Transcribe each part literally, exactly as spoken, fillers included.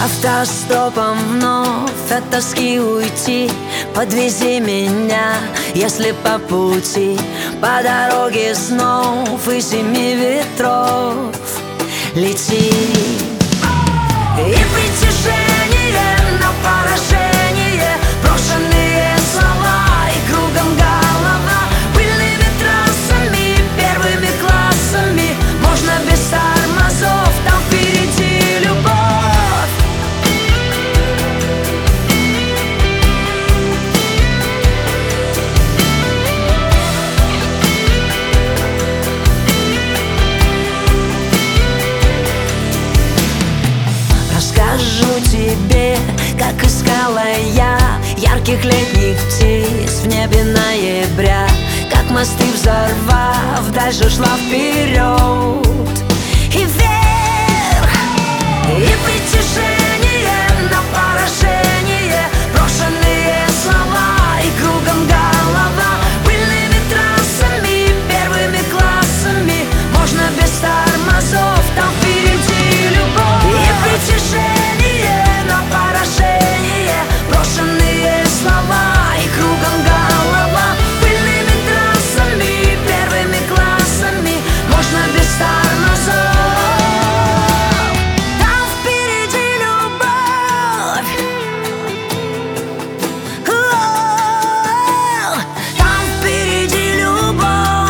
Автостопом вновь от тоски уйти. Подвези меня, если по пути, по дороге снов и семи ветров лети. И притяжение на поражение, брошенные слова и кругом голова. Пыльными трассами, первыми классами, можно без тормозов, там впереди любовь. Расскажу тебе, как искала я ярких летних птиц в небе ноября, как мосты взорвав, дальше шла вперед и вверх. И притяжение на поражение, брошенные слова и кругом голова. Пыльными трассами, первыми классами, можно без тормозов, там впереди любовь. И притяжение на поражение, брошенные слова и кругом голова. Пыльными трассами, первыми классами, можно без тормозов, там впереди любовь. О, там впереди любовь.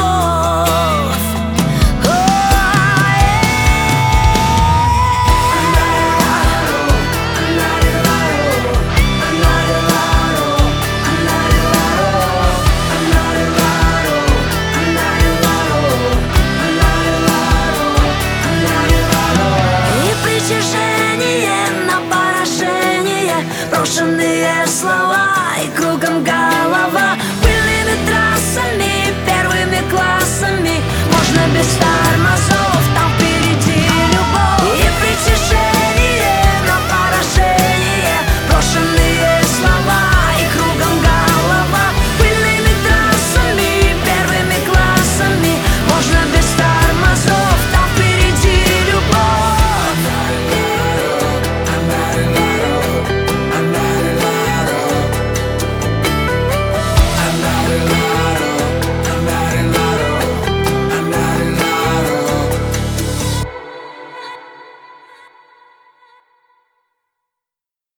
Брошенные слова и кругом голова. Пыльными трассами, первыми классами, можно без ста.